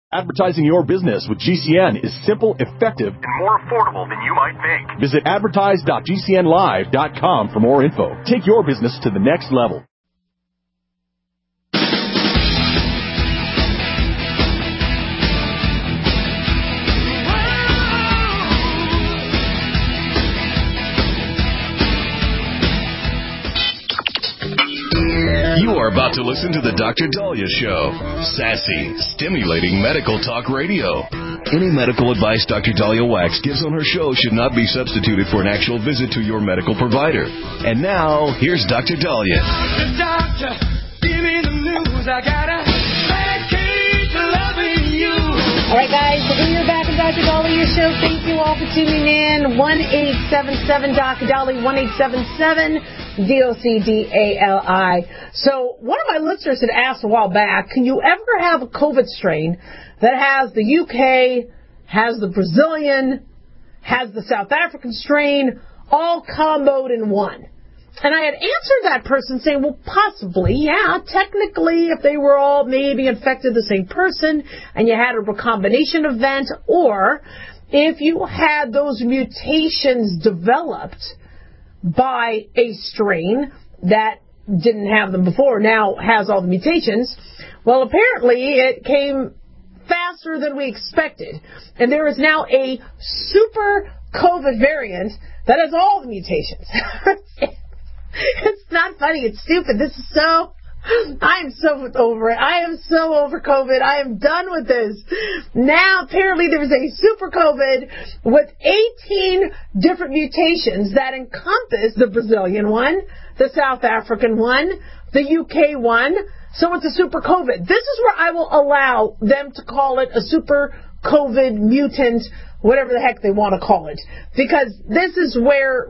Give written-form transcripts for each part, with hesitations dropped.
Advertising your business with GCN is simple, effective, and more affordable than you might think. Visit advertise.gcnlive.com for more info. Take your business to the next level. You are about to listen to the Dr. Daliah Show. Sassy, stimulating medical talk radio. Any medical advice Dr. Daliah Wax gives on her show should not be substituted for an actual visit to your medical provider. And now, here's Dr. Daliah. The doctor, give me the news. I got a bad case of loving you. All right, guys, we are back in Dr. Daliah Show. Thank you all for tuning in. 1-877 Dr. Daliah, 1-877-DOCDALI. So one of my listeners had asked a while back, can you ever have a COVID strain that has the UK, has the Brazilian, has the South African strain, all comboed in one? And I had answered that person saying, well, possibly, yeah, technically, if they were all maybe infected the same person and you had a recombination event, or if you had those mutations developed by a strain that didn't have them before, now has all the mutations, well, apparently it came faster than we expected. And there is now a super COVID variant that has all the mutations. It's not funny. It's stupid. I am so over it. I am so over COVID. I am done with this. Now, apparently, there's a super COVID with 18 different mutations that encompass the Brazilian one, the South African one, the UK one. So it's a super COVID. This is where I will allow them to call it a super COVID mutant, whatever the heck they want to call it. Because this is where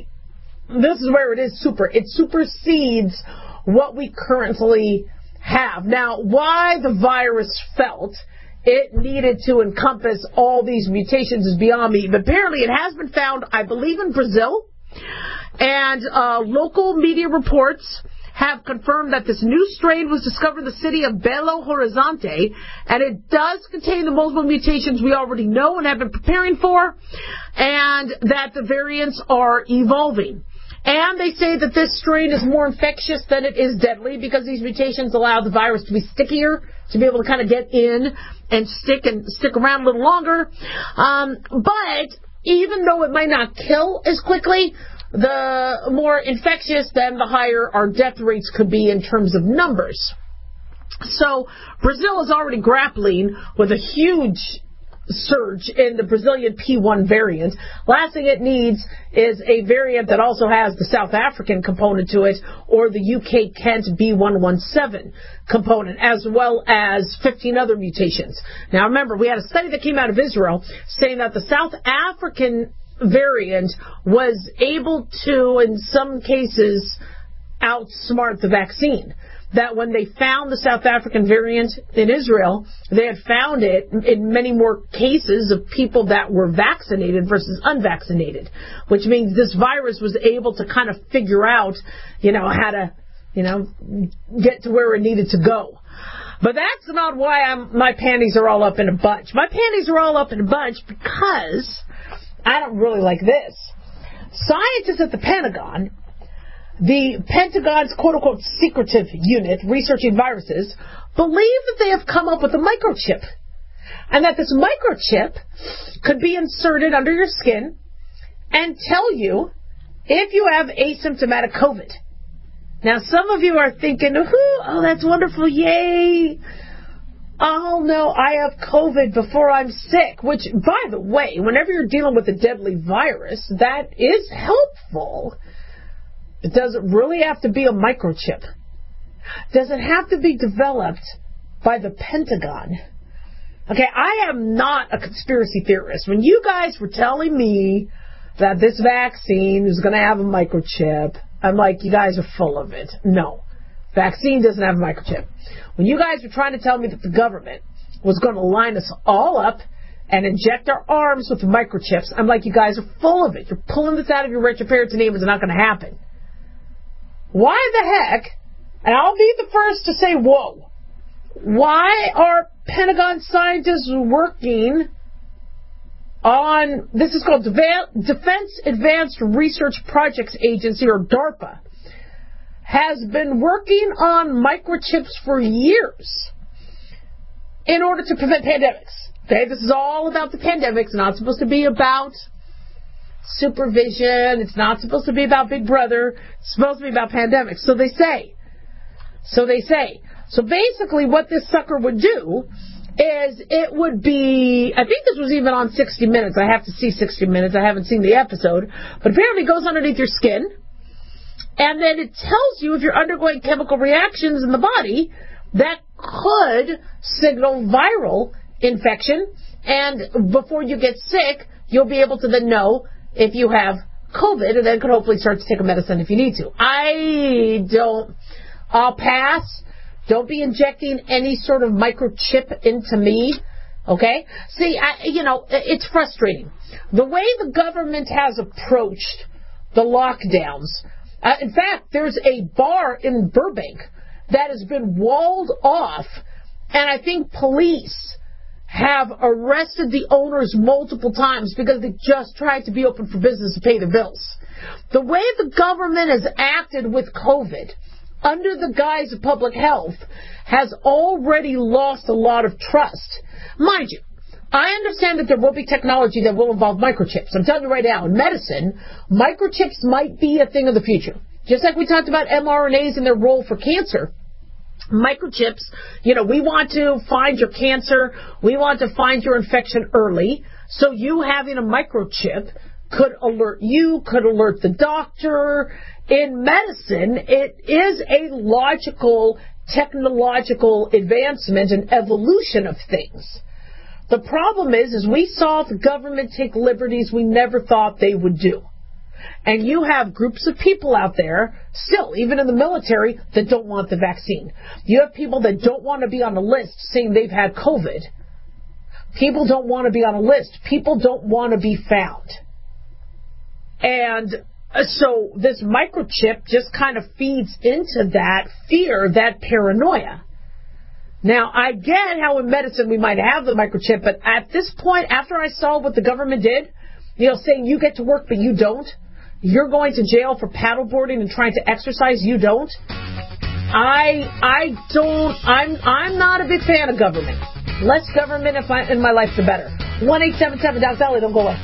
it is super. It supersedes what we currently have. Now, why the virus felt it needed to encompass all these mutations is beyond me. But apparently it has been found, I believe, in Brazil. And local media reports have confirmed that this new strain was discovered in the city of Belo Horizonte, and it does contain the multiple mutations we already know and have been preparing for, and that the variants are evolving. And they say that this strain is more infectious than it is deadly because these mutations allow the virus to be stickier, to be able to kind of get in and stick around a little longer. But even though it might not kill as quickly, the more infectious, then the higher our death rates could be in terms of numbers. So Brazil is already grappling with a huge surge in the Brazilian P1 variant. Last thing it needs is a variant that also has the South African component to it, or the UK Kent B117 component, as well as 15 other mutations. Now remember, we had a study that came out of Israel saying that the South African variant was able to, in some cases, outsmart the vaccine. That when they found the South African variant in Israel, they had found it in many more cases of people that were vaccinated versus unvaccinated, which means this virus was able to kind of figure out, how to, get to where it needed to go. But that's not why my panties are all up in a bunch. My panties are all up in a bunch because I don't really like this. Scientists at the Pentagon, the Pentagon's quote-unquote secretive unit researching viruses, believe that they have come up with a microchip. And that this microchip could be inserted under your skin and tell you if you have asymptomatic COVID. Now, some of you are thinking, oh, that's wonderful, yay. Oh, no, I have COVID before I'm sick. Which, by the way, whenever you're dealing with a deadly virus, that is helpful. It doesn't really have to be a microchip. Does it have to be developed by the Pentagon? Okay, I am not a conspiracy theorist. When you guys were telling me that this vaccine is going to have a microchip, I'm like, you guys are full of it. No, vaccine doesn't have a microchip. When you guys were trying to tell me that the government was going to line us all up and inject our arms with microchips, I'm like, you guys are full of it. You're pulling this out of your parents' name. It's not going to happen. Why the heck, and I'll be the first to say, whoa, Why are Pentagon scientists working on, this is called Defense Advanced Research Projects Agency, or DARPA, has been working on microchips for years in order to prevent pandemics. Okay, this is all about the pandemic. It's not supposed to be about supervision. It's not supposed to be about Big Brother. It's supposed to be about pandemics. So they say. So basically what this sucker would do is it would be, I think this was even on 60 Minutes. I have to see 60 Minutes. I haven't seen the episode. But apparently it goes underneath your skin. And then it tells you if you're undergoing chemical reactions in the body that could signal viral infection. And before you get sick, you'll be able to then know if you have COVID, and then could hopefully start to take a medicine if you need to. I'll pass. Don't be injecting any sort of microchip into me, okay? See, it's frustrating. The way the government has approached the lockdowns. In fact, there's a bar in Burbank that has been walled off, and I think police have arrested the owners multiple times because they just tried to be open for business to pay their bills. The way the government has acted with COVID under the guise of public health has already lost a lot of trust. Mind you, I understand that there will be technology that will involve microchips. I'm telling you right now, in medicine, microchips might be a thing of the future. Just like we talked about mRNAs and their role for cancer. Microchips, we want to find your cancer, we want to find your infection early, so you having a microchip could alert you, could alert the doctor. In medicine, it is a logical, technological advancement and evolution of things. The problem is we saw the government take liberties we never thought they would do. And you have groups of people out there, still, even in the military, that don't want the vaccine. You have people that don't want to be on a list saying they've had COVID. People don't want to be on a list. People don't want to be found. And so this microchip just kind of feeds into that fear, that paranoia. Now, I get how in medicine we might have the microchip, but at this point, after I saw what the government did, saying you get to work but you don't, you're going to jail for paddleboarding and trying to exercise, you don't. I'm not a big fan of government. Less government in my life, the better. 1-877-DOC-DOLLY, don't go away.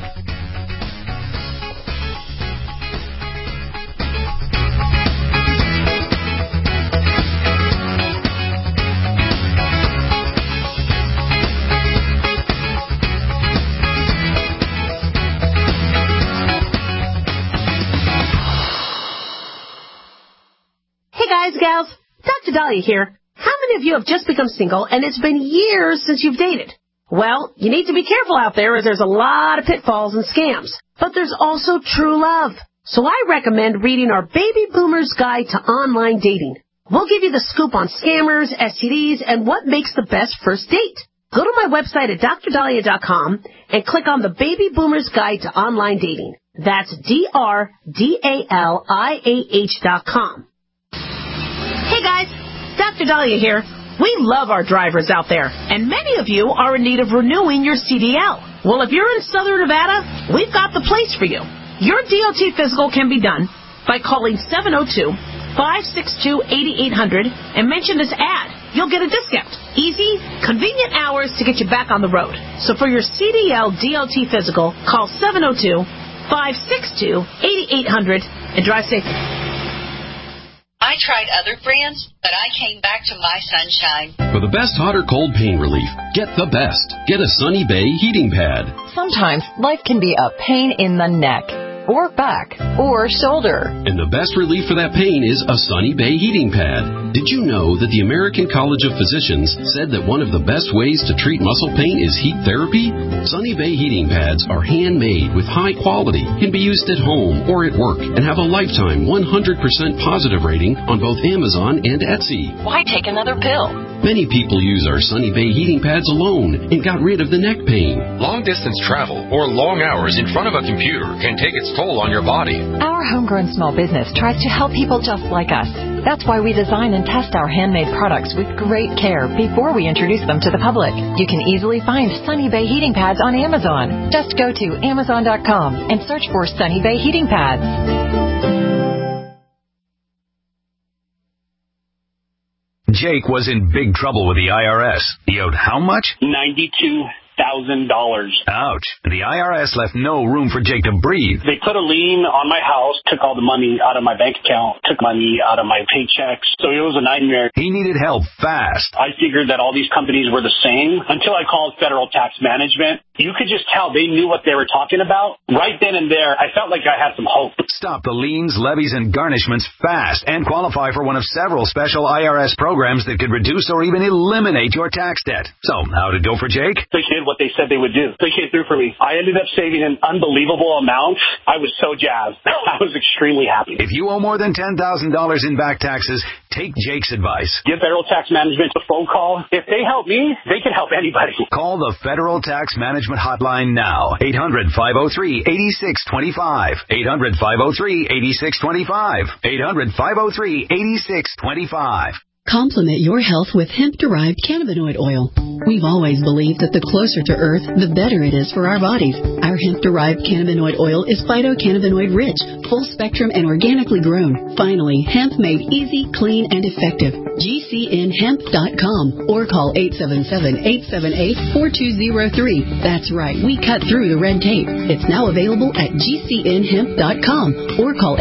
Gals, Dr. Dahlia here. How many of you have just become single and it's been years since you've dated? Well, you need to be careful out there as there's a lot of pitfalls and scams. But there's also true love. So I recommend reading our Baby Boomer's Guide to Online Dating. We'll give you the scoop on scammers, STDs, and what makes the best first date. Go to my website at drdahlia.com and click on the Baby Boomer's Guide to Online Dating. That's DRDALIAH.com. Hey guys, Dr. Dahlia here. We love our drivers out there, and many of you are in need of renewing your CDL. Well, if you're in Southern Nevada, we've got the place for you. Your DOT physical can be done by calling 702-562-8800 and mention this ad. You'll get a discount. Easy, convenient hours to get you back on the road. So for your CDL DOT physical, call 702-562-8800 and drive safe. I tried other brands, but I came back to My Sunshine. For the best hot or cold pain relief, get the best. Get a Sunny Bay heating pad. Sometimes life can be a pain in the neck, or back, or shoulder. And the best relief for that pain is a Sunny Bay heating pad. Did you know that the American College of Physicians said that one of the best ways to treat muscle pain is heat therapy? Sunny Bay heating pads are handmade with high quality, can be used at home or at work, and have a lifetime 100% positive rating on both Amazon and Etsy. Why take another pill? Many people use our Sunny Bay heating pads alone and got rid of the neck pain. Long-distance travel or long hours in front of a computer can take its toll on your body. Our homegrown small business tries to help people just like us. That's why we design and test our handmade products with great care before we introduce them to the public. You can easily find Sunny Bay heating pads on Amazon. Just go to Amazon.com and search for Sunny Bay heating pads. Jake was in big trouble with the IRS. He owed how much? $92,000. Ouch. The IRS left no room for Jake to breathe. They put a lien on my house, took all the money out of my bank account, took money out of my paychecks. So it was a nightmare. He needed help fast. I figured that all these companies were the same until I called Federal Tax Management. You could just tell they knew what they were talking about. Right then and there, I felt like I had some hope. Stop the liens, levies, and garnishments fast and qualify for one of several special IRS programs that could reduce or even eliminate your tax debt. So, how'd it go for Jake? They did what they said they would do. They came through for me. I ended up saving an unbelievable amount. I was so jazzed. I was extremely happy. If you owe more than $10,000 in back taxes, take Jake's advice. Give Federal Tax Management a phone call. If they help me, they can help anybody. Call the Federal Tax Management Hotline now. 800-503-8625. 800-503-8625. 800-503-8625. Complement your health with hemp-derived cannabinoid oil. We've always believed that the closer to Earth, the better it is for our bodies. Our hemp-derived cannabinoid oil is phytocannabinoid-rich, full-spectrum, and organically grown. Finally, hemp made easy, clean, and effective. GCNhemp.com or call 877-878-4203. That's right, we cut through the red tape. It's now available at GCNhemp.com or call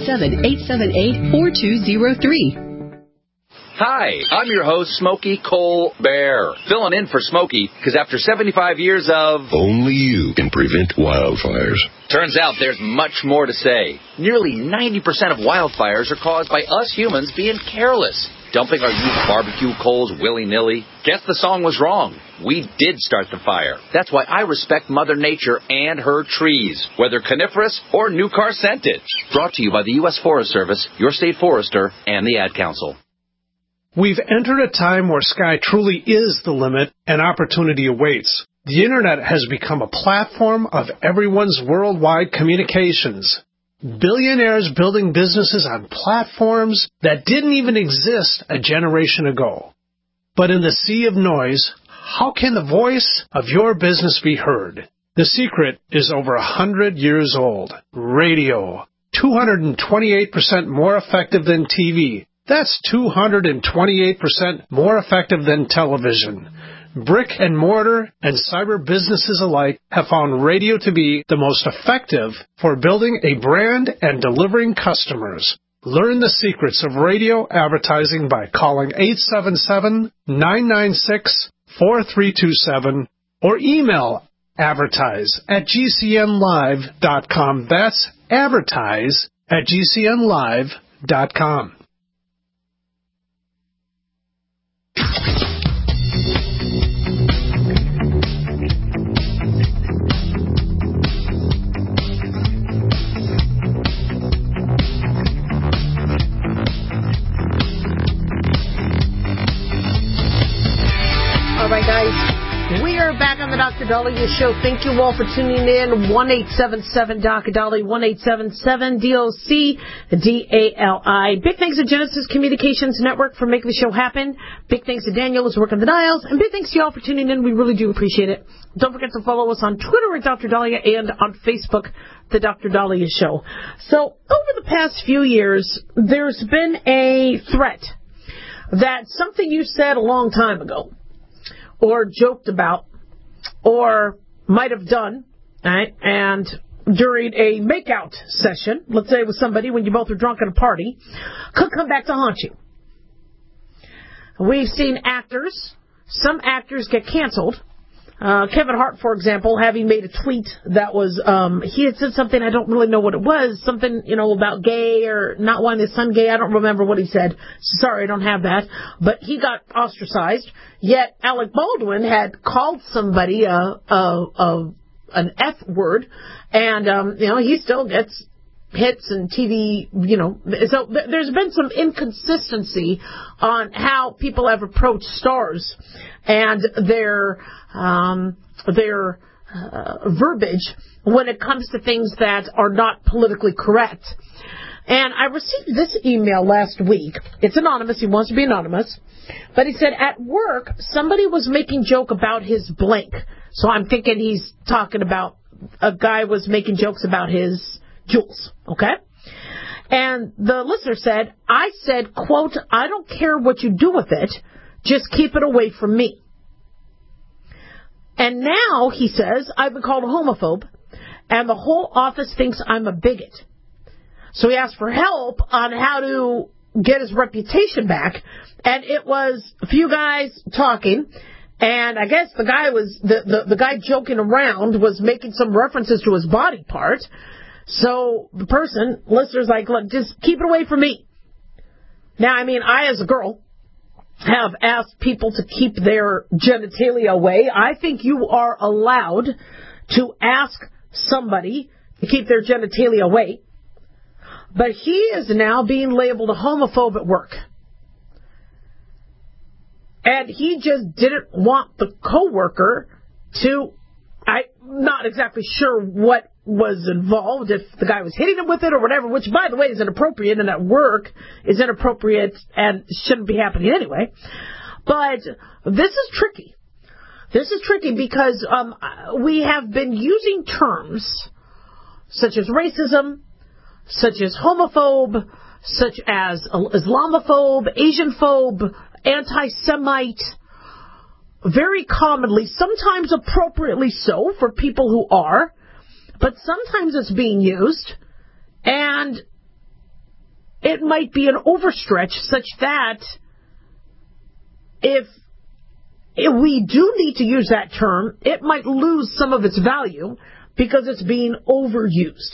877-878-4203. Hi, I'm your host, Smokey Colbert, filling in for Smokey, because after 75 years of... Only you can prevent wildfires. Turns out there's much more to say. Nearly 90% of wildfires are caused by us humans being careless, dumping our used barbecue coals willy-nilly. Guess the song was wrong. We did start the fire. That's why I respect Mother Nature and her trees, whether coniferous or new car scented. Brought to you by the U.S. Forest Service, your state forester, and the Ad Council. We've entered a time where sky truly is the limit and opportunity awaits. The Internet has become a platform of everyone's worldwide communications. Billionaires building businesses on platforms that didn't even exist a generation ago. But in the sea of noise, how can the voice of your business be heard? The secret is over 100 years old. Radio. 228% more effective than TV. That's 228% more effective than television. Brick and mortar and cyber businesses alike have found radio to be the most effective for building a brand and delivering customers. Learn the secrets of radio advertising by calling 877-996-4327 or email advertise@gcnlive.com. That's advertise@gcnlive.com. All right, guys. We are back on the Dr. Dahlia Show. Thank you all for tuning in. 1-877-Dr. Dahlia, 1-877-DOC-DALI. Big thanks to Genesis Communications Network for making the show happen. Big thanks to Daniel who's working the dials. And big thanks to y'all for tuning in. We really do appreciate it. Don't forget to follow us on Twitter at Dr. Dahlia and on Facebook, The Dr. Dahlia Show. So, over the past few years, there's been a threat that something you said a long time ago, or joked about, or might have done, right? And during a makeout session, let's say with somebody when you both are drunk at a party, could come back to haunt you. We've seen actors, some actors get canceled. Kevin Hart, for example, having made a tweet that was, he had said something, I don't really know what it was, something, about gay or not wanting his son gay. I don't remember what he said. Sorry, I don't have that. But he got ostracized. Yet Alec Baldwin had called somebody an F word, and, he still gets hits and TV, So there's been some inconsistency on how people have approached stars and their verbiage when it comes to things that are not politically correct. And I received this email last week. It's anonymous. He wants to be anonymous. But he said, at work, somebody was making joke about his blank. So I'm thinking he's talking about a guy was making jokes about his jewels. Okay? And the listener said, I said, quote, I don't care what you do with it. Just keep it away from me. And now, he says, I've been called a homophobe, and the whole office thinks I'm a bigot. So he asked for help on how to get his reputation back, and it was a few guys talking, and I guess the guy was the guy joking around was making some references to his body part. So the listener's like, look, just keep it away from me. Now, I mean, I as a girl have asked people to keep their genitalia away. I think you are allowed to ask somebody to keep their genitalia away. But he is now being labeled a homophobe at work. And he just didn't want the coworker to, I'm not exactly sure what was involved, if the guy was hitting him with it or whatever, which, by the way, is inappropriate, and at work is inappropriate and shouldn't be happening anyway. But this is tricky. This is tricky because we have been using terms such as racism, such as homophobe, such as Islamophobe, Asianphobe, anti-Semite, very commonly, sometimes appropriately so for people who are, but sometimes it's being used, and it might be an overstretch such that if we do need to use that term, it might lose some of its value because it's being overused.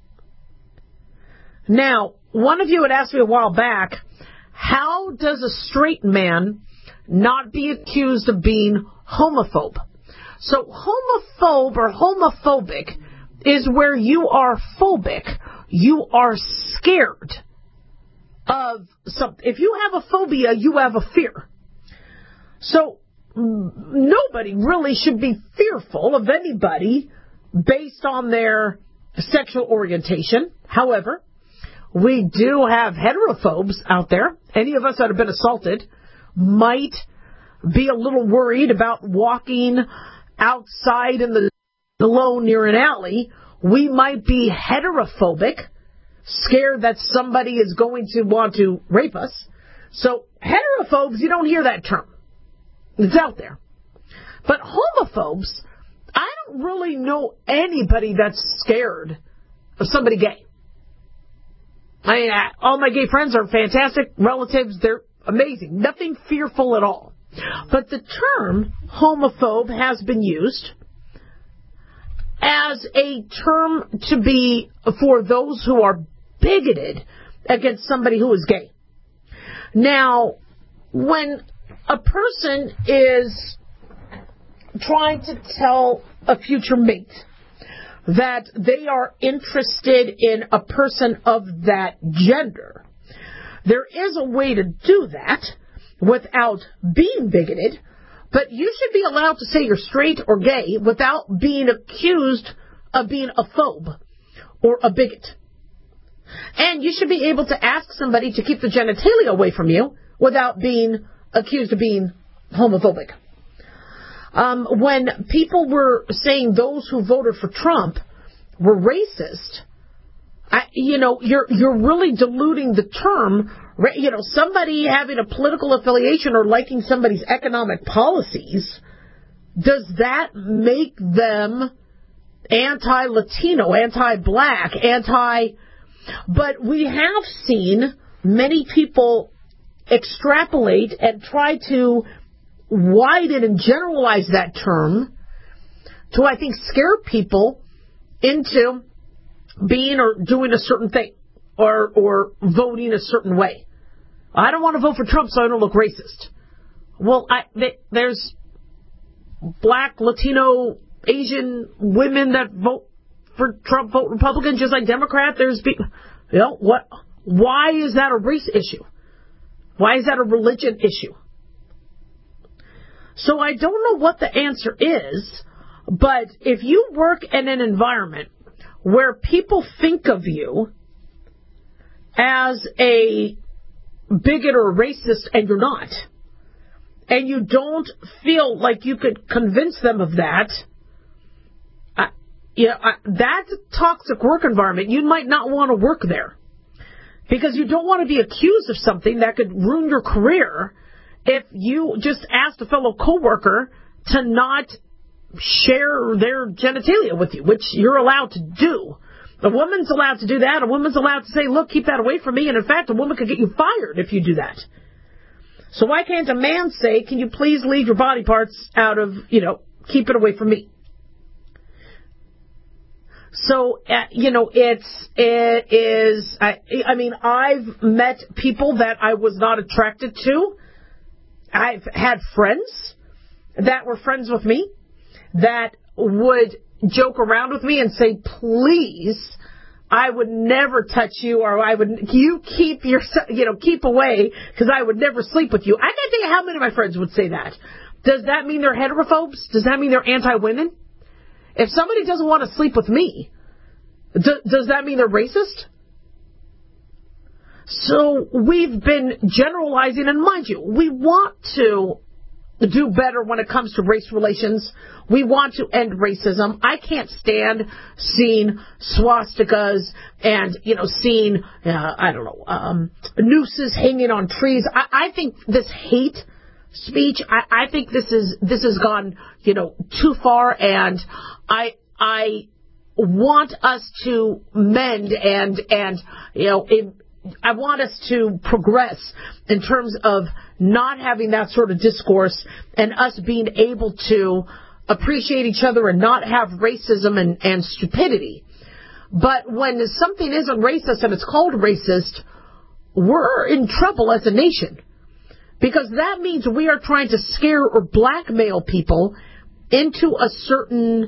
Now, one of you had asked me a while back, how does a straight man not be accused of being homophobe? So homophobe or homophobic is where you are phobic. You are scared of something. If you have a phobia, you have a fear. So nobody really should be fearful of anybody based on their sexual orientation. However, we do have heterophobes out there. Any of us that have been assaulted might be a little worried about walking outside in the alone near an alley. We might be heterophobic, scared that somebody is going to want to rape us. So heterophobes, you don't hear that term. It's out there. But homophobes, I don't really know anybody that's scared of somebody gay. I mean, all my gay friends are fantastic relatives. They're amazing. Nothing fearful at all. But the term homophobe has been used as a term to be for those who are bigoted against somebody who is gay. Now, when a person is trying to tell a future mate that they are interested in a person of that gender, there is a way to do that without being bigoted, but you should be allowed to say you're straight or gay without being accused of being a phobe or a bigot. And you should be able to ask somebody to keep the genitalia away from you without being accused of being homophobic. When people were saying those who voted for Trump were racist, you're really diluting the term. Somebody having a political affiliation or liking somebody's economic policies, does that make them anti-Latino, anti-black, But we have seen many people extrapolate and try to widen and generalize that term to, I think, scare people into being or doing a certain thing or voting a certain way. I don't want to vote for Trump so I don't look racist. Well, there's black, Latino, Asian women that vote for Trump, vote Republican, just like Democrat. There's people, why is that a race issue? Why is that a religion issue? So I don't know what the answer is, but if you work in an environment where people think of you as a bigot or a racist, and you're not, and you don't feel like you could convince them of that, that's a toxic work environment. You might not want to work there because you don't want to be accused of something that could ruin your career if you just asked a fellow coworker to not share their genitalia with you, which you're allowed to do. A woman's allowed to do that. A woman's allowed to say, look, keep that away from me. And in fact, a woman could get you fired if you do that. So why can't a man say, can you please leave your body parts out of, keep it away from me? So, it is, I've met people that I was not attracted to. I've had friends that were friends with me that would joke around with me and say, please, I would never touch you, or you keep keep away, because I would never sleep with you. I can't think of how many of my friends would say that. Does that mean they're heterophobes? Does that mean they're anti-women? If somebody doesn't want to sleep with me, does that mean they're racist? So we've been generalizing, and mind you, we want to do better when it comes to race relations. We want to end racism. I can't stand seeing swastikas and, seeing, nooses hanging on trees. I think this hate speech, I think this has gone, too far, and I want us to mend and I want us to progress in terms of not having that sort of discourse and us being able to appreciate each other and not have racism and stupidity. But when something isn't racist and it's called racist, we're in trouble as a nation. Because that means we are trying to scare or blackmail people into a certain,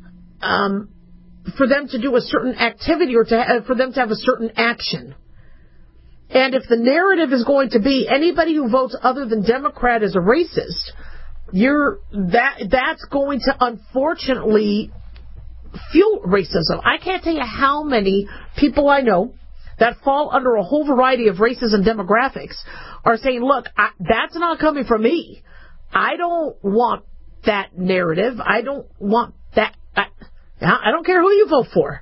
for them to do a certain activity or for them to have a certain action. And if the narrative is going to be anybody who votes other than Democrat is a racist, that's going to unfortunately fuel racism. I can't tell you how many people I know that fall under a whole variety of races and demographics are saying, look, that's not coming from me. I don't want that narrative. I don't want that. I don't care who you vote for.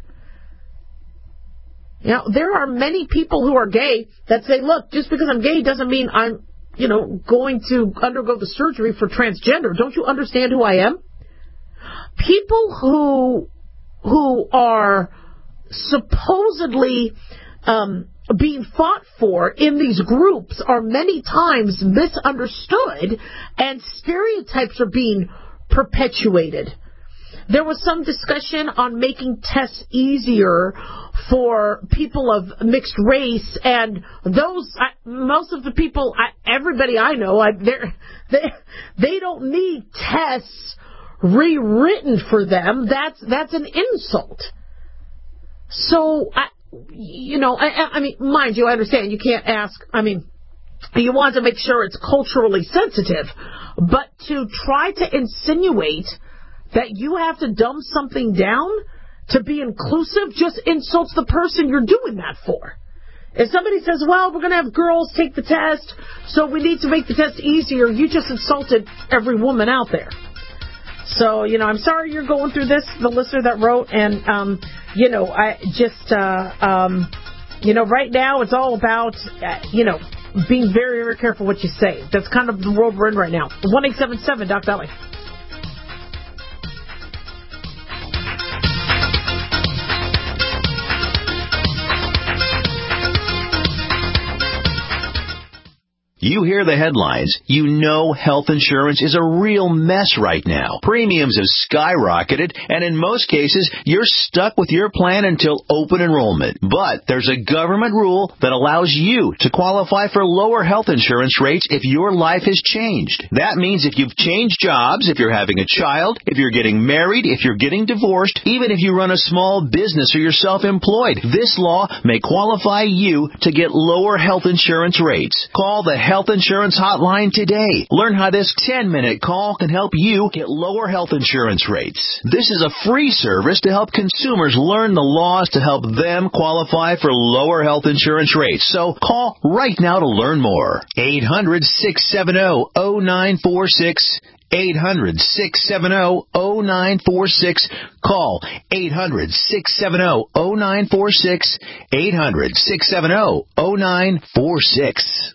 There are many people who are gay that say, look, just because I'm gay doesn't mean I'm, going to undergo the surgery for transgender. Don't you understand who I am? People who are supposedly being fought for in these groups are many times misunderstood, and stereotypes are being perpetuated. There was some discussion on making tests easier for people of mixed race, and most of the people, everybody I know, they don't need tests rewritten for them. That's an insult. So, mind you, I understand you can't ask. You want to make sure it's culturally sensitive, but to try to insinuate that you have to dumb something down to be inclusive just insults the person you're doing that for. If somebody says, well, we're going to have girls take the test, so we need to make the test easier, you just insulted every woman out there. So, I'm sorry you're going through this, the listener that wrote, and, I just, right now it's all about, being very, very careful what you say. That's kind of the world we're in right now. 1-877 Doc Valley. You hear the headlines. You know health insurance is a real mess right now. Premiums have skyrocketed, and in most cases, you're stuck with your plan until open enrollment. But there's a government rule that allows you to qualify for lower health insurance rates if your life has changed. That means if you've changed jobs, if you're having a child, if you're getting married, if you're getting divorced, even if you run a small business or you're self-employed, this law may qualify you to get lower health insurance rates. Call the Health Health Insurance Hotline today. Learn how this 10-minute call can help you get lower health insurance rates. This is a free service to help consumers learn the laws to help them qualify for lower health insurance rates. So call right now to learn more. 800-670-0946. 800-670-0946. Call 800-670-0946. 800-670-0946.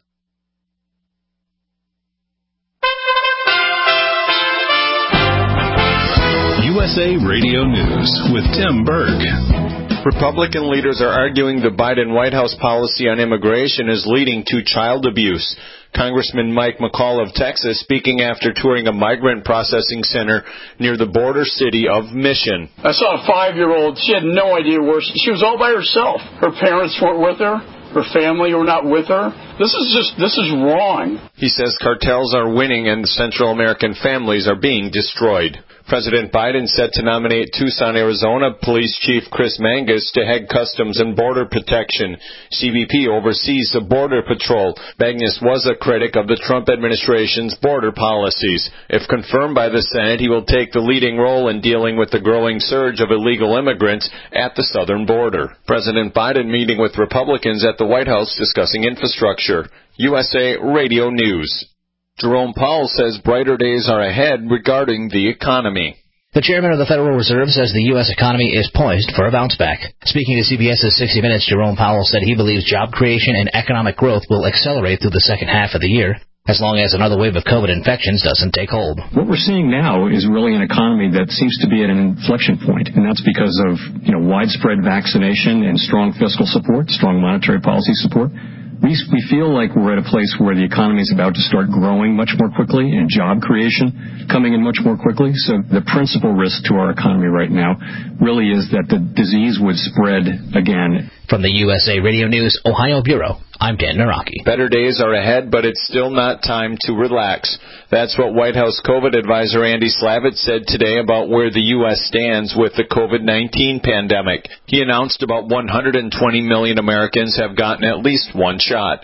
USA Radio News with Tim Berg. Republican leaders are arguing the Biden White House policy on immigration is leading to child abuse. Congressman Mike McCall of Texas speaking after touring a migrant processing center near the border city of Mission. I saw a 5-year-old. She had no idea where she was all by herself. Her parents weren't with her. Her family were not with her. This is wrong. He says cartels are winning and Central American families are being destroyed. President Biden set to nominate Tucson, Arizona Police Chief Chris Mangus to head Customs and Border Protection. CBP oversees the Border Patrol. Mangus was a critic of the Trump administration's border policies. If confirmed by the Senate, he will take the leading role in dealing with the growing surge of illegal immigrants at the southern border. President Biden meeting with Republicans at the White House discussing infrastructure. USA Radio News. Jerome Powell says brighter days are ahead regarding the economy. The chairman of the Federal Reserve says the U.S. economy is poised for a bounce back. Speaking to CBS's 60 Minutes, Jerome Powell said he believes job creation and economic growth will accelerate through the second half of the year, as long as another wave of COVID infections doesn't take hold. What we're seeing now is really an economy that seems to be at an inflection point, and that's because of widespread vaccination and strong fiscal support, strong monetary policy support. We feel like we're at a place where the economy is about to start growing much more quickly and job creation coming in much more quickly. So the principal risk to our economy right now really is that the disease would spread again. From the USA Radio News Ohio Bureau, I'm Dan Naraki. Better days are ahead, but it's still not time to relax. That's what White House COVID advisor Andy Slavitt said today about where the U.S. stands with the COVID-19 pandemic. He announced about 120 million Americans have gotten at least one shot.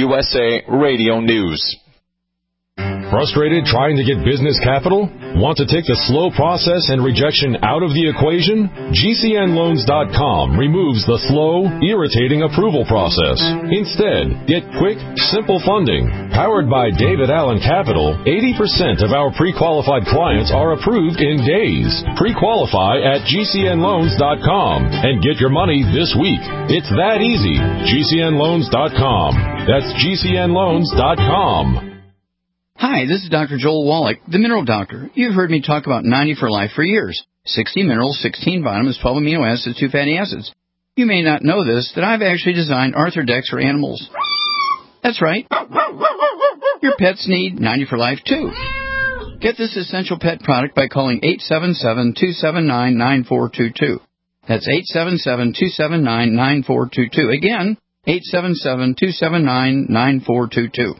USA Radio News. Frustrated trying to get business capital? Want to take the slow process and rejection out of the equation? GCNLoans.com removes the slow, irritating approval process. Instead, get quick, simple funding. Powered by David Allen Capital, 80% of our pre-qualified clients are approved in days. Pre-qualify at GCNLoans.com and get your money this week. It's that easy. GCNLoans.com. That's GCNLoans.com. Hi, this is Dr. Joel Wallach, the Mineral Doctor. You've heard me talk about 90 for Life for years. 60 minerals, 16 vitamins, 12 amino acids, 2 fatty acids. You may not know this, that I've actually designed Arthrodex for animals. That's right. Your pets need 90 for Life, too. Get this essential pet product by calling 877-279-9422. That's 877-279-9422. Again, 877-279-9422.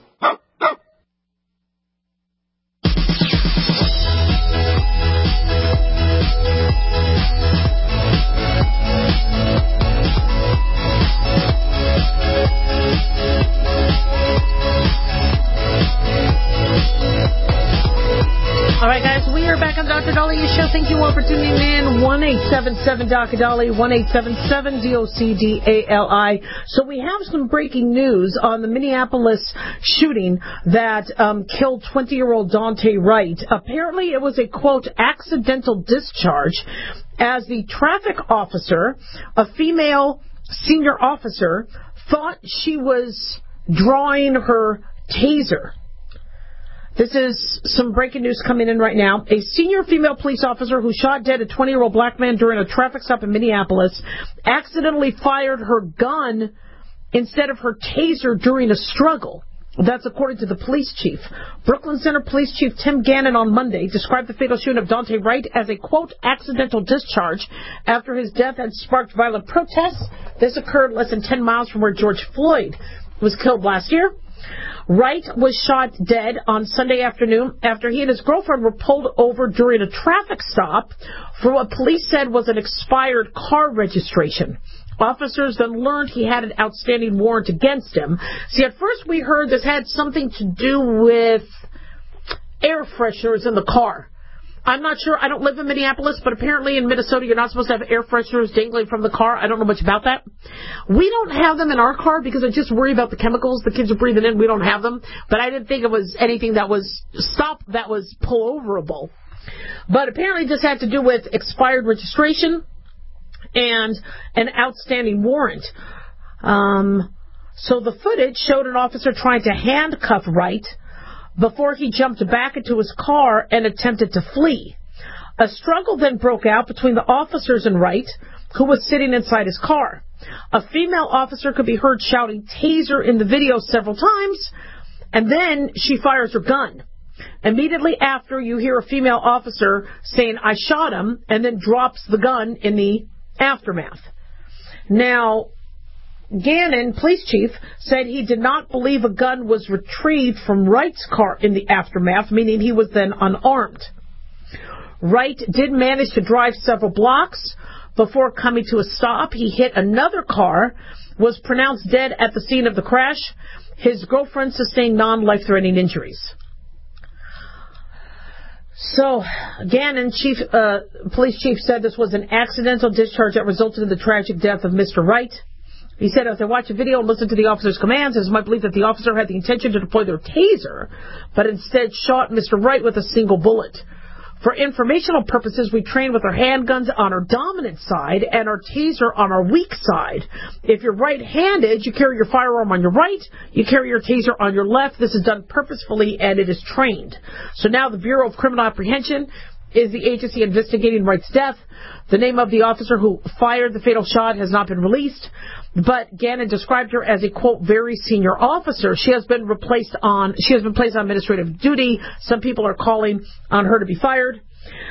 All right, guys, we are back on Dr. Dahlia Show. Thank you all for tuning in. 1-877-Dr. Dahlia, 1-877-DOCDALI. So we have some breaking news on the Minneapolis shooting that killed 20-year-old Daunte Wright. Apparently, it was a, quote, accidental discharge as the traffic officer, a female senior officer, thought she was drawing her taser. This is some breaking news coming in right now. A senior female police officer who shot dead a 20-year-old black man during a traffic stop in Minneapolis accidentally fired her gun instead of her taser during a struggle. That's according to the police chief. Brooklyn Center Police Chief Tim Gannon on Monday described the fatal shooting of Daunte Wright as a, quote, accidental discharge after his death had sparked violent protests. This occurred less than 10 miles from where George Floyd was killed last year. Wright was shot dead on Sunday afternoon after he and his girlfriend were pulled over during a traffic stop for what police said was an expired car registration. Officers then learned he had an outstanding warrant against him. See, at first we heard this had something to do with air fresheners in the car. I'm not sure. I don't live in Minneapolis, but apparently in Minnesota you're not supposed to have air fresheners dangling from the car. I don't know much about that. We don't have them in our car because I just worry about the chemicals the kids are breathing in. We don't have them. But I didn't think it was anything that was pull-overable. But apparently this had to do with expired registration and an outstanding warrant. So the footage showed an officer trying to handcuff Wright before he jumped back into his car and attempted to flee. A struggle then broke out between the officers and Wright, who was sitting inside his car. A female officer could be heard shouting "taser" in the video several times, and then she fires her gun. Immediately after, you hear a female officer saying, "I shot him," and then drops the gun in the aftermath. Now, Gannon, police chief, said he did not believe a gun was retrieved from Wright's car in the aftermath, meaning he was then unarmed. Wright did manage to drive several blocks before coming to a stop. He hit another car, was pronounced dead at the scene of the crash. His girlfriend sustained non-life-threatening injuries. So, Gannon, police chief, said this was an accidental discharge that resulted in the tragic death of Mr. Wright. He said, as I watched the video and listened to the officer's commands, it is my belief that the officer had the intention to deploy their taser, but instead shot Mr. Wright with a single bullet. For informational purposes, we train with our handguns on our dominant side and our taser on our weak side. If you're right-handed, you carry your firearm on your right, you carry your taser on your left. This is done purposefully, and it is trained. So now the Bureau of Criminal Apprehension is the agency investigating Wright's death. The name of the officer who fired the fatal shot has not been released, but Gannon described her as a, quote, very senior officer. She has been placed on administrative duty. Some people are calling on her to be fired.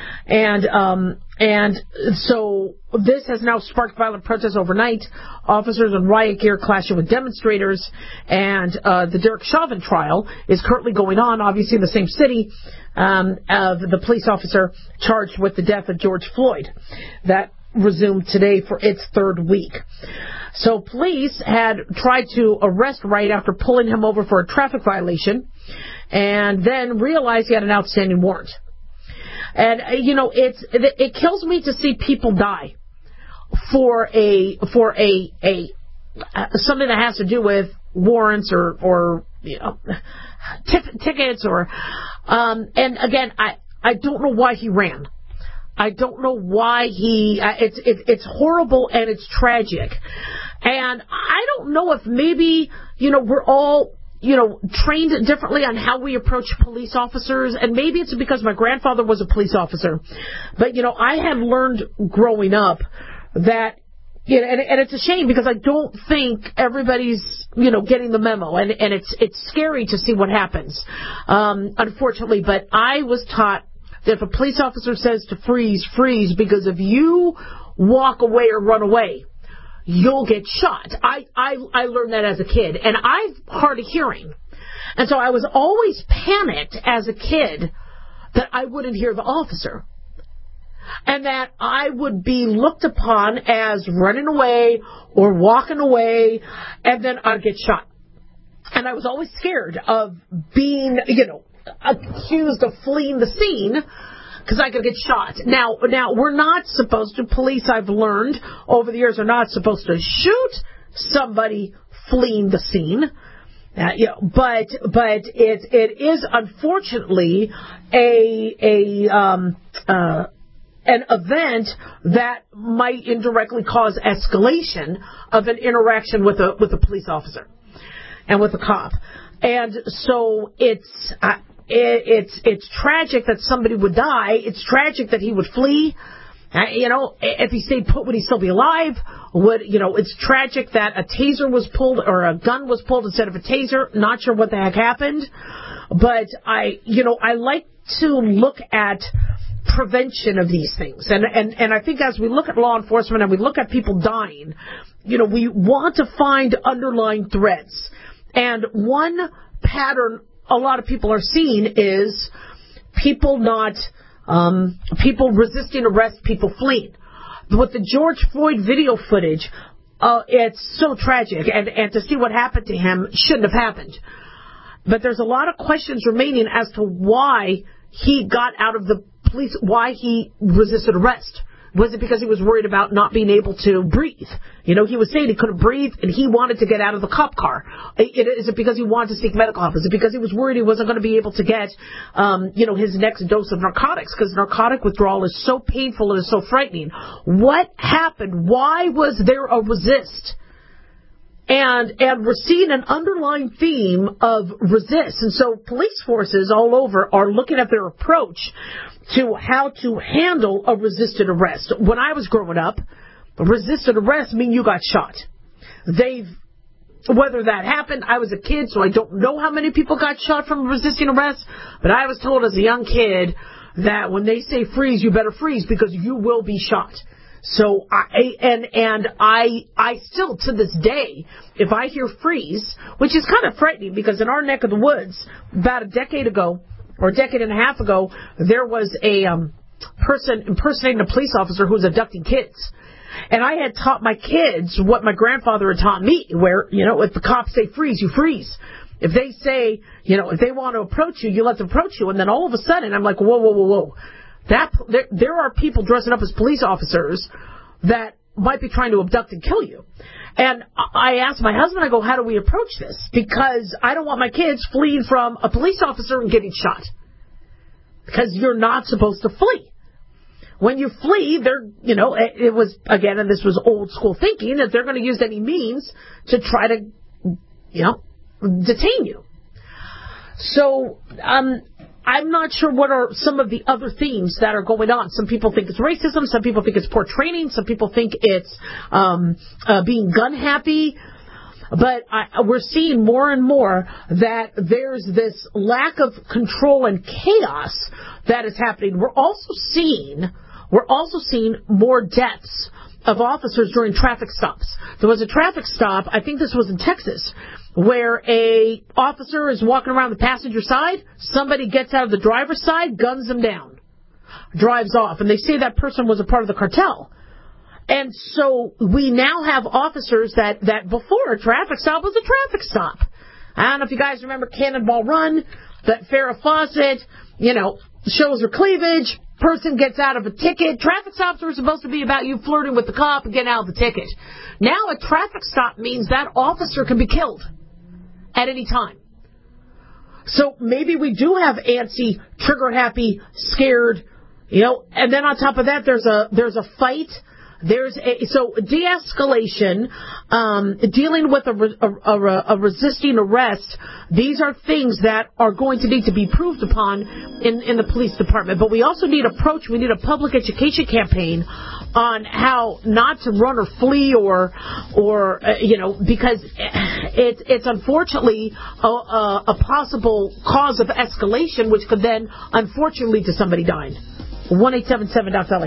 And so this has now sparked violent protests overnight. Officers in riot gear clashing with demonstrators, and the Derek Chauvin trial is currently going on, obviously in the same city, of the police officer charged with the death of George Floyd. That resumed today for its third week. So police had tried to arrest Wright after pulling him over for a traffic violation, and then realized he had an outstanding warrant. And, you know, it kills me to see people die for something that has to do with warrants or you know, tickets or, and again, I don't know why he ran. I don't know why it's horrible and it's tragic. And I don't know if maybe, you know, we're all, you know, trained differently on how we approach police officers, and maybe it's because my grandfather was a police officer. But, you know, I had learned growing up that, you know, and it's a shame because I don't think everybody's, you know, getting the memo, and it's scary to see what happens, unfortunately. But I was taught that if a police officer says to freeze, freeze, because if you walk away or run away, you'll get shot. I learned that as a kid, and I've hard of hearing. And so I was always panicked as a kid that I wouldn't hear the officer, and that I would be looked upon as running away or walking away, and then I'd get shot. And I was always scared of being, you know, accused of fleeing the scene, because I could get shot. Now, we're not supposed to, police, I've learned over the years, are not supposed to shoot somebody fleeing the scene. You know, but it is unfortunately an event that might indirectly cause escalation of an interaction with a police officer and with a cop. And so it's tragic that somebody would die. It's tragic that he would flee. You know, if he stayed put, would he still be alive? It's tragic that a taser was pulled or a gun was pulled instead of a taser. Not sure what the heck happened. But I like to look at prevention of these things. And I think as we look at law enforcement and we look at people dying, you know, we want to find underlying threads. And one pattern a lot of people are seeing is people resisting arrest, people fleeing. With the George Floyd video footage, it's so tragic, and to see what happened to him shouldn't have happened. But there's a lot of questions remaining as to why he got out of the police, why he resisted arrest. Was it because he was worried about not being able to breathe? He was saying he couldn't breathe and he wanted to get out of the cop car. Is it because he wanted to seek medical help? Is it because he was worried he wasn't going to be able to get, his next dose of narcotics? Because narcotic withdrawal is so painful and is so frightening. What happened? Why was there a resist? And we're seeing an underlying theme of resist. And so police forces all over are looking at their approach to how to handle a resisted arrest. When I was growing up, a resisted arrest mean you got shot. Whether that happened, I was a kid, so I don't know how many people got shot from resisting arrest, but I was told as a young kid that when they say freeze, you better freeze because you will be shot. So I still, to this day, if I hear freeze, which is kind of frightening because in our neck of the woods, about a decade ago, or a decade and a half ago, there was a person impersonating a police officer who was abducting kids. And I had taught my kids what my grandfather had taught me, where, if the cops say freeze, you freeze. If they say, if they want to approach you, you let them approach you. And then all of a sudden, I'm like, whoa. There are people dressing up as police officers that might be trying to abduct and kill you. And I asked my husband, I go, how do we approach this? Because I don't want my kids fleeing from a police officer and getting shot. Because you're not supposed to flee. When you flee, it was, again, and this was old school thinking, that they're going to use any means to try to, detain you. So, I'm not sure what are some of the other themes that are going on. Some people think it's racism. Some people think it's poor training. Some people think it's being gun happy. But we're seeing more and more that there's this lack of control and chaos that is happening. We're also seeing more deaths of officers during traffic stops. There was a traffic stop, I think this was in Texas, where a officer is walking around the passenger side, somebody gets out of the driver's side, guns him down, drives off, and they say that person was a part of the cartel. And so we now have officers that before a traffic stop was a traffic stop. I don't know if you guys remember Cannonball Run, that Farrah Fawcett, shows her cleavage, person gets out of a ticket. Traffic stops were supposed to be about you flirting with the cop and getting out of the ticket. Now a traffic stop means that officer can be killed at any time. So maybe we do have antsy, trigger-happy, scared, and then on top of that, there's a fight. So de-escalation, dealing with a resisting arrest, these are things that are going to need to be proved upon in the police department. But we also need we need a public education campaign on how not to run or flee or because it's unfortunately a possible cause of escalation, which could then unfortunately lead to somebody dying. 1-877-DOC-LA.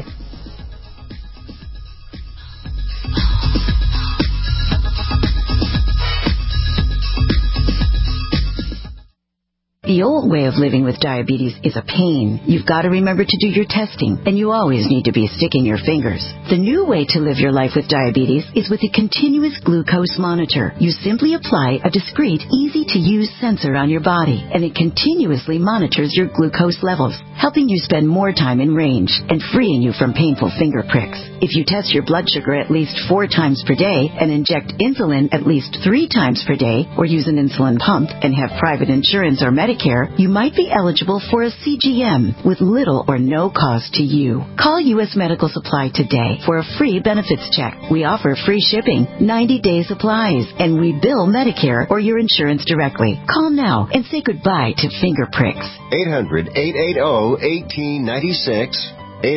The old way of living with diabetes is a pain. You've got to remember to do your testing, and you always need to be sticking your fingers. The new way to live your life with diabetes is with a continuous glucose monitor. You simply apply a discreet, easy-to-use sensor on your body, and it continuously monitors your glucose levels, helping you spend more time in range and freeing you from painful finger pricks. If you test your blood sugar at least 4 times per day and inject insulin at least 3 times per day, or use an insulin pump and have private insurance or Medicare, you might be eligible for a CGM with little or no cost to you. Call U.S. Medical Supply today for a free benefits check. We offer free shipping, 90-day supplies, and we bill Medicare or your insurance directly. Call now and say goodbye to finger pricks. 800-880-1896.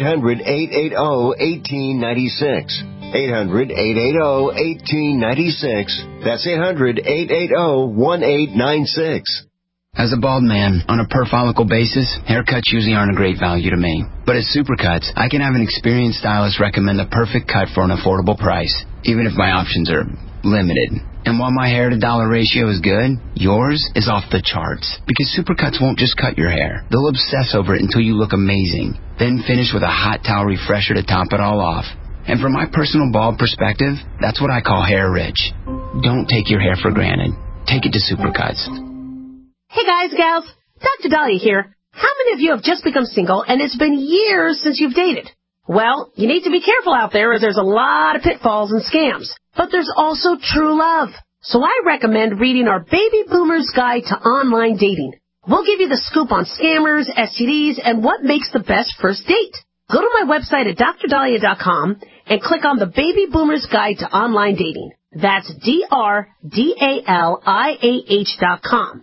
800-880-1896. 800-880-1896. That's 800-880-1896. As a bald man, on a per-follicle basis, haircuts usually aren't a great value to me. But at Supercuts, I can have an experienced stylist recommend the perfect cut for an affordable price, even if my options are limited. And while my hair-to-dollar ratio is good, yours is off the charts. Because Supercuts won't just cut your hair. They'll obsess over it until you look amazing. Then finish with a hot towel refresher to top it all off. And from my personal bald perspective, that's what I call hair rich. Don't take your hair for granted. Take it to Supercuts. Hey guys, gals, Dr. Dahlia here. How many of you have just become single and it's been years since you've dated? Well, you need to be careful out there as there's a lot of pitfalls and scams. But there's also true love. So I recommend reading our Baby Boomer's Guide to Online Dating. We'll give you the scoop on scammers, STDs, and what makes the best first date. Go to my website at drdahlia.com and click on the Baby Boomer's Guide to Online Dating. That's DRDALIAH.com.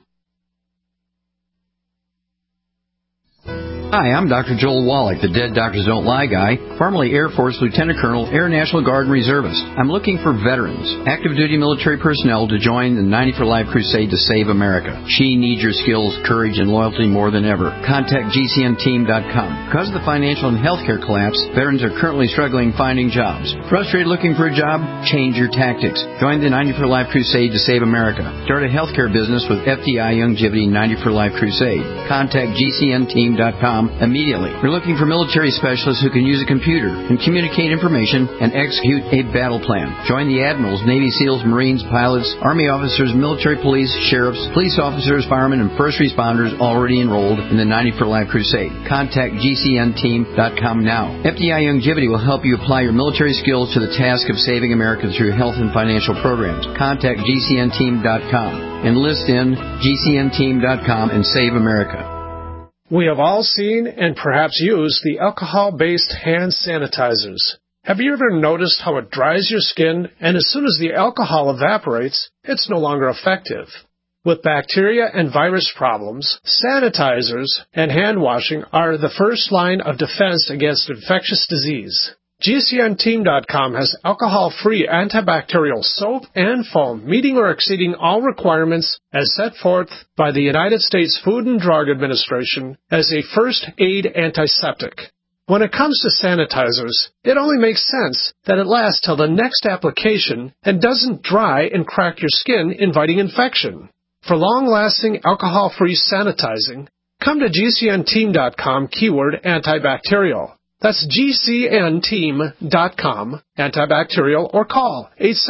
Hi, I'm Dr. Joel Wallach, the Dead Doctors Don't Lie guy, formerly Air Force Lieutenant Colonel, Air National Guard Reservist. I'm looking for veterans, active duty military personnel to join the 90 for Life crusade to save America. She needs your skills, courage, and loyalty more than ever. Contact GCNteam.com. Because of the financial and healthcare collapse, veterans are currently struggling finding jobs. Frustrated looking for a job? Change your tactics. Join the 90 for Life crusade to save America. Start a healthcare business with FDI Youngevity 90 for Life crusade. Contact GCNteam.com immediately. We're looking for military specialists who can use a computer and communicate information and execute a battle plan. Join the admirals, Navy SEALs, Marines, pilots, Army officers, military police, sheriffs, police officers, firemen, and first responders already enrolled in the 90 for Life crusade. Contact GCNteam.com now. FDI Youngevity will help you apply your military skills to the task of saving America through health and financial programs. Contact GCNteam.com. Enlist in GCNteam.com and save America. We have all seen and perhaps used the alcohol-based hand sanitizers. Have you ever noticed how it dries your skin, and as soon as the alcohol evaporates, it's no longer effective? With bacteria and virus problems, sanitizers and hand washing are the first line of defense against infectious disease. GCNteam.com has alcohol-free antibacterial soap and foam, meeting or exceeding all requirements as set forth by the United States Food and Drug Administration as a first aid antiseptic. When it comes to sanitizers, it only makes sense that it lasts till the next application and doesn't dry and crack your skin, inviting infection. For long-lasting alcohol-free sanitizing, come to GCNteam.com keyword antibacterial. That's GCNteam.com, antibacterial, or call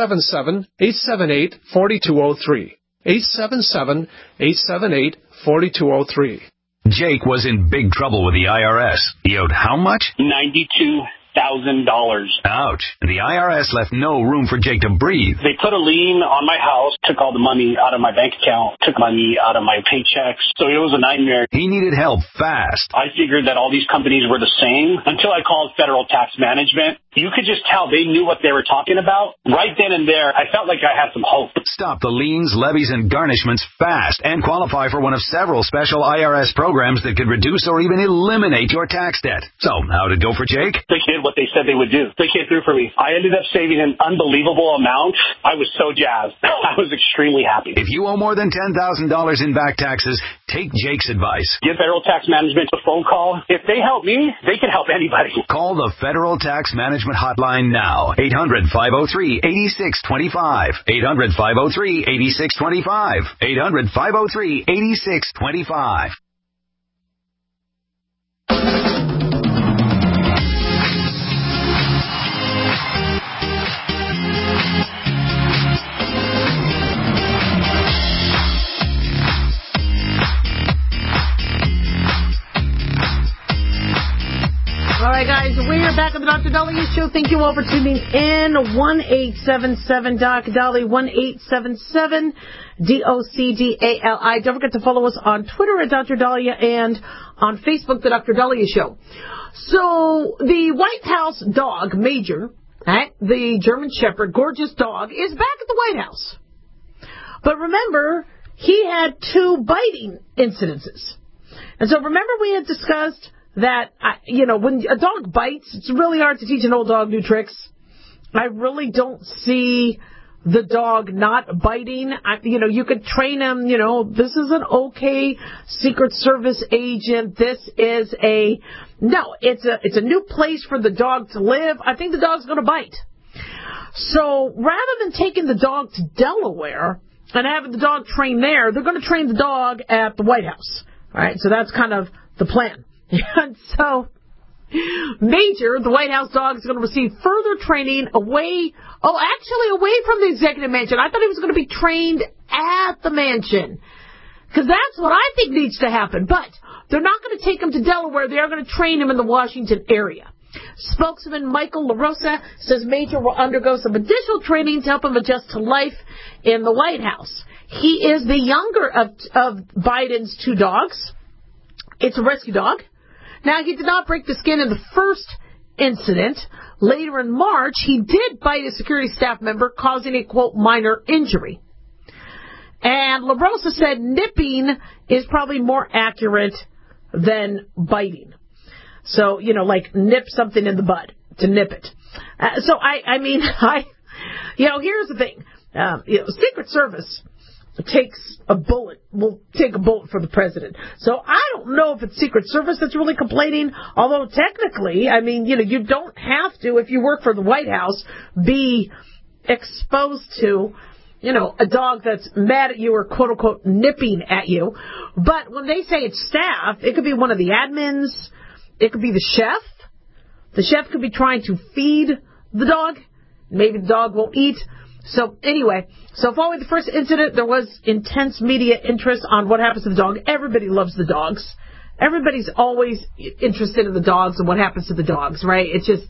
877-878-4203. 877-878-4203. Jake was in big trouble with the IRS. He owed how much? $92,000. Ouch. The IRS left no room for Jake to breathe. They put a lien on my house, took all the money out of my bank account, took money out of my paychecks. So it was a nightmare. He needed help fast. I figured that all these companies were the same until I called Federal Tax Management. You could just tell they knew what they were talking about. Right then and there, I felt like I had some hope. Stop the liens, levies, and garnishments fast and qualify for one of several special IRS programs that could reduce or even eliminate your tax debt. So, how'd it go for Jake? They did what they said they would do. They came through for me. I ended up saving an unbelievable amount. I was so jazzed. I was extremely happy. If you owe more than $10,000 in back taxes, take Jake's advice. Give Federal Tax Management a phone call. If they help me, they can help anybody. Call the Federal Tax Management Hotline now. 800-503-8625. 800-503-8625. 800-503-8625. All right, guys, we're back on the Dr. Dahlia Show. Thank you all for tuning in. 1-877-DOC-DALI, 1-877-DOCDALI. Don't forget to follow us on Twitter at Dr. Dahlia and on Facebook, The Dr. Dahlia Show. So, the White House dog, Major, the German Shepherd, gorgeous dog, is back at the White House. But remember, he had 2 biting incidences. And so remember we had discussed that, when a dog bites, it's really hard to teach an old dog new tricks. I really don't see the dog not biting. You could train him, this is an okay Secret Service agent. This is it's a new place for the dog to live. I think the dog's going to bite. So rather than taking the dog to Delaware and having the dog trained there, they're going to train the dog at the White House. All right, so that's kind of the plan. And so Major, the White House dog, is going to receive further training away from the executive mansion. I thought he was going to be trained at the mansion, because that's what I think needs to happen. But they're not going to take him to Delaware. They are going to train him in the Washington area. Spokesman Michael LaRosa says Major will undergo some additional training to help him adjust to life in the White House. He is the younger of Biden's two dogs. It's a rescue dog. Now, he did not break the skin in the first incident. Later in March, he did bite a security staff member, causing a, quote, minor injury. And LaRosa said nipping is probably more accurate than biting. So, like nip something in the bud, to nip it. Here's the thing. Secret Service will take a bullet for the president. So I don't know if it's Secret Service that's really complaining, although technically, you don't have to, if you work for the White House, be exposed to, a dog that's mad at you or quote unquote nipping at you. But when they say it's staff, it could be one of the admins, it could be the chef. The chef could be trying to feed the dog. Maybe the dog won't eat. So anyway, following the first incident, there was intense media interest on what happens to the dog. Everybody loves the dogs. Everybody's always interested in the dogs and what happens to the dogs, right?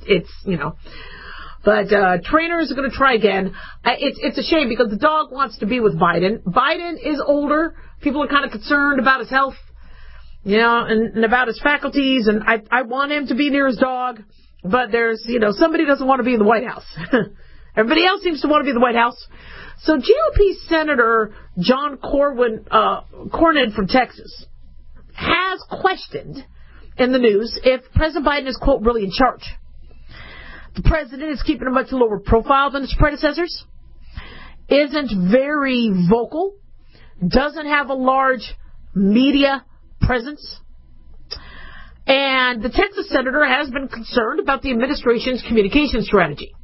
But trainers are going to try again. It's a shame because the dog wants to be with Biden. Biden is older. People are kind of concerned about his health, and about his faculties. And I want him to be near his dog. But there's, somebody doesn't want to be in the White House. Everybody else seems to want to be in the White House. So GOP Senator John Cornyn from Texas has questioned in the news if President Biden is, quote, really in charge. The president is keeping a much lower profile than his predecessors, isn't very vocal, doesn't have a large media presence, and the Texas senator has been concerned about the administration's communication strategy.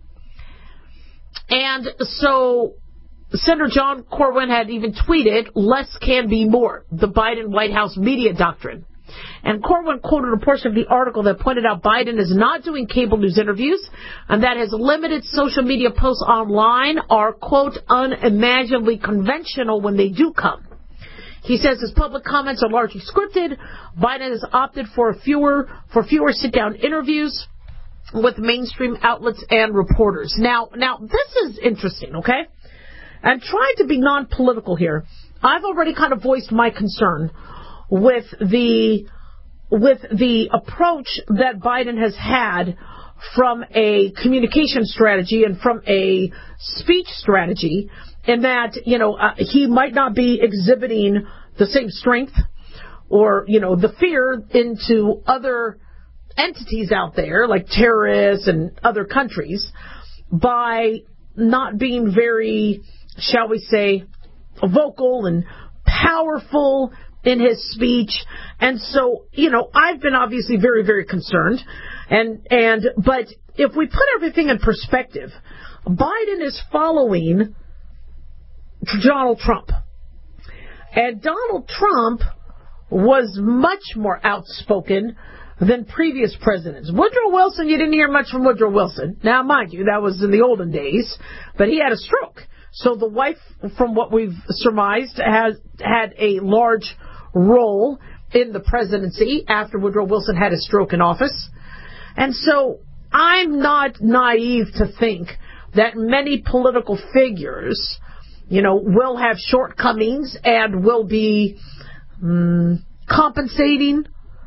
And so Senator John Corwin had even tweeted, "Less can be more, the Biden White House media doctrine." And Corwin quoted a portion of the article that pointed out Biden is not doing cable news interviews and that his limited social media posts online are, quote, unimaginably conventional when they do come. He says his public comments are largely scripted. Biden has opted for fewer sit-down interviews with mainstream outlets and reporters. Now this is interesting, okay? I'm trying to be non-political here. I've already kind of voiced my concern with the approach that Biden has had from a communication strategy and from a speech strategy, in that, he might not be exhibiting the same strength or, the fear into other entities out there, like terrorists and other countries, by not being very, shall we say, vocal and powerful in his speech. And so, I've been obviously very, very concerned. But if we put everything in perspective, Biden is following Donald Trump. And Donald Trump was much more outspoken than previous presidents. Woodrow Wilson, you didn't hear much from Woodrow Wilson. Now, mind you, that was in the olden days, but he had a stroke. So the wife, from what we've surmised, has had a large role in the presidency after Woodrow Wilson had his stroke in office. And so I'm not naive to think that many political figures, will have shortcomings and will be compensated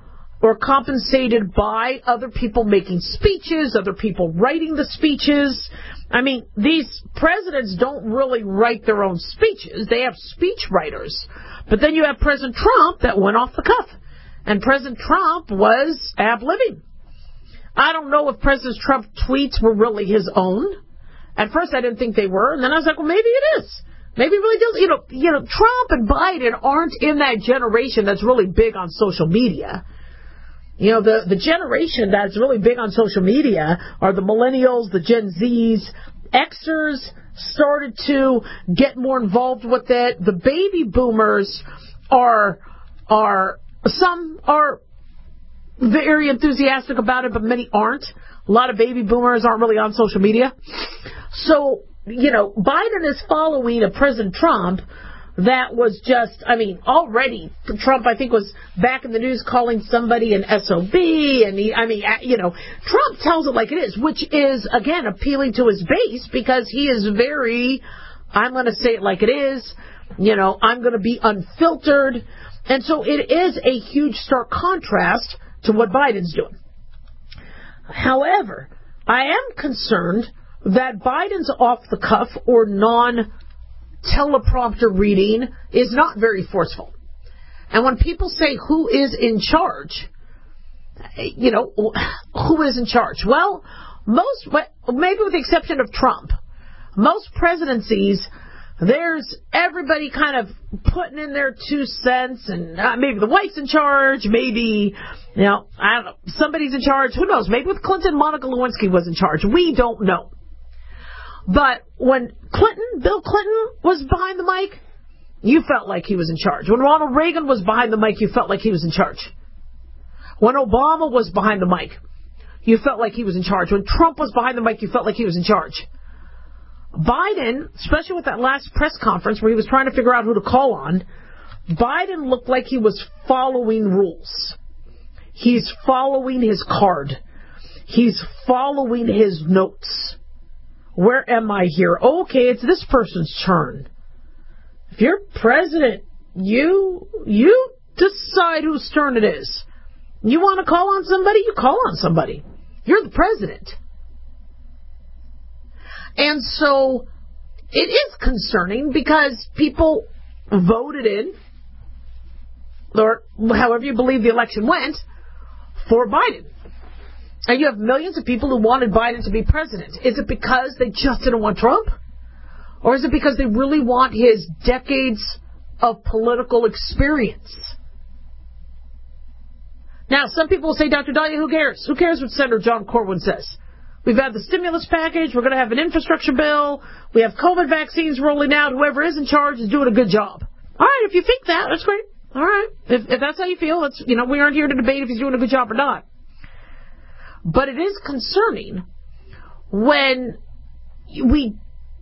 by other people making speeches, other people writing the speeches. These presidents don't really write their own speeches. They have speech writers. But then you have President Trump that went off the cuff. And President Trump was ad-libbing. I don't know if President Trump's tweets were really his own. At first I didn't think they were. And then I was like, well, maybe it is. Maybe it really does. Trump and Biden aren't in that generation that's really big on social media. The generation that's really big on social media are the millennials, the Gen Zs. Xers started to get more involved with it. The baby boomers some are very enthusiastic about it, but many aren't. A lot of baby boomers aren't really on social media. So, Biden is following a President Trump that was just, already Trump, I think, was back in the news calling somebody an SOB, and Trump tells it like it is, which is, again, appealing to his base because he is very, I'm going to say it like it is, I'm going to be unfiltered, and so it is a huge stark contrast to what Biden's doing. However, I am concerned that Biden's off-the-cuff or non-teleprompter reading is not very forceful. And when people say who is in charge, who is in charge? Well, maybe with the exception of Trump, most presidencies, there's everybody kind of putting in their 2 cents, and maybe the wife's in charge, maybe, I don't know, somebody's in charge, who knows, maybe with Clinton, Monica Lewinsky was in charge, we don't know. But when Bill Clinton was behind the mic, you felt like he was in charge. When Ronald Reagan was behind the mic, you felt like he was in charge. When Obama was behind the mic, you felt like he was in charge. When Trump was behind the mic, you felt like he was in charge. Biden, especially with that last press conference where he was trying to figure out who to call on, Biden looked like he was following rules. He's following his card. He's following his notes. Where am I here? Okay, it's this person's turn. If you're president, you decide whose turn it is. You want to call on somebody, you call on somebody. You're the president. And so it is concerning because people voted in, or however you believe the election went, for Biden. And you have millions of people who wanted Biden to be president. Is it because they just didn't want Trump? Or is it because they really want his decades of political experience? Now, some people will say, Dr. Dahlia, who cares? Who cares what Senator John Corwin says? We've had the stimulus package. We're going to have an infrastructure bill. We have COVID vaccines rolling out. Whoever is in charge is doing a good job. All right, if you think that, that's great. All right. If that's how you feel, we aren't here to debate if he's doing a good job or not. But it is concerning when we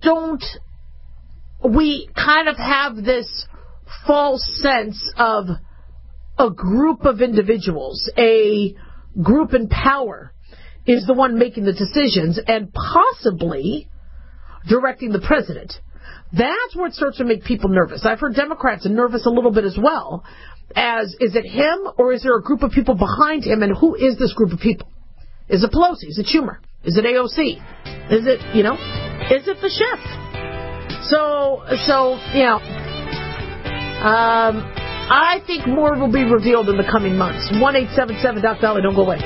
kind of have this false sense of a group of individuals, a group in power is the one making the decisions and possibly directing the president. That's where it starts to make people nervous. I've heard Democrats nervous a little bit as well. Is it him or is there a group of people behind him, and who is this group of people? Is it Pelosi? Is it Schumer? Is it AOC? Is it, is it the chef? I think more will be revealed in the coming months. 1-877 Doc Dahlia, don't go away.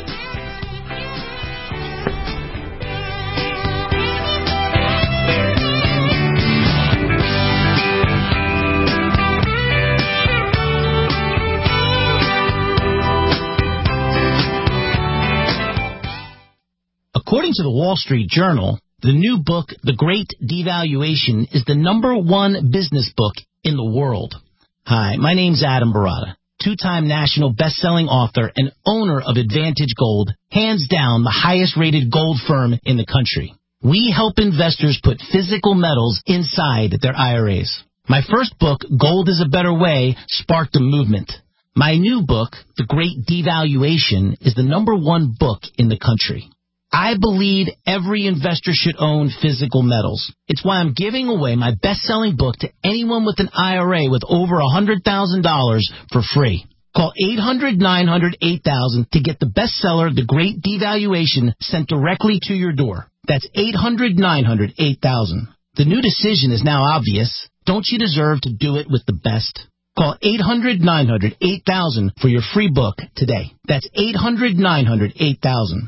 According to the Wall Street Journal, the new book, The Great Devaluation, is the #1 business book in the world. Hi, my name's Adam Barata, 2-time national best-selling author and owner of Advantage Gold, hands down the highest-rated gold firm in the country. We help investors put physical metals inside their IRAs. My first book, Gold is a Better Way, sparked a movement. My new book, The Great Devaluation, is the #1 book in the country. I believe every investor should own physical metals. It's why I'm giving away my best-selling book to anyone with an IRA with over $100,000 for free. Call 800-900-8000 to get the bestseller, The Great Devaluation, sent directly to your door. That's 800-900-8000. The new decision is now obvious. Don't you deserve to do it with the best? Call 800-900-8000 for your free book today. That's 800-900-8000.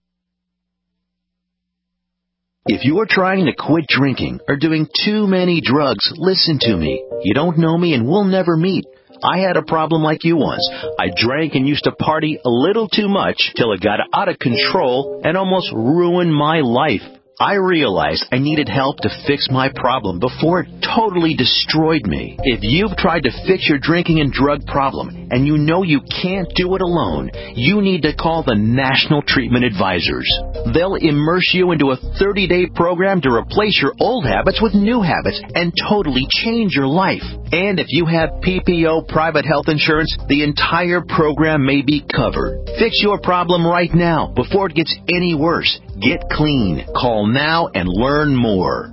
If you're trying to quit drinking or doing too many drugs, listen to me. You don't know me and we'll never meet. I had a problem like you once. I drank and used to party a little too much till it got out of control and almost ruined my life. I realized I needed help to fix my problem before it totally destroyed me. If you've tried to fix your drinking and drug problem and you know you can't do it alone, you need to call the National Treatment Advisors. They'll immerse you into a 30-day program to replace your old habits with new habits and totally change your life. And if you have PPO private health insurance, the entire program may be covered. Fix your problem right now before it gets any worse. Get clean. Call now and learn more.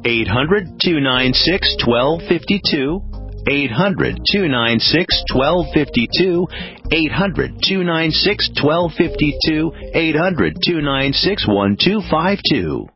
800-296-1252. 800-296-1252. 800-296-1252. 800-296-1252.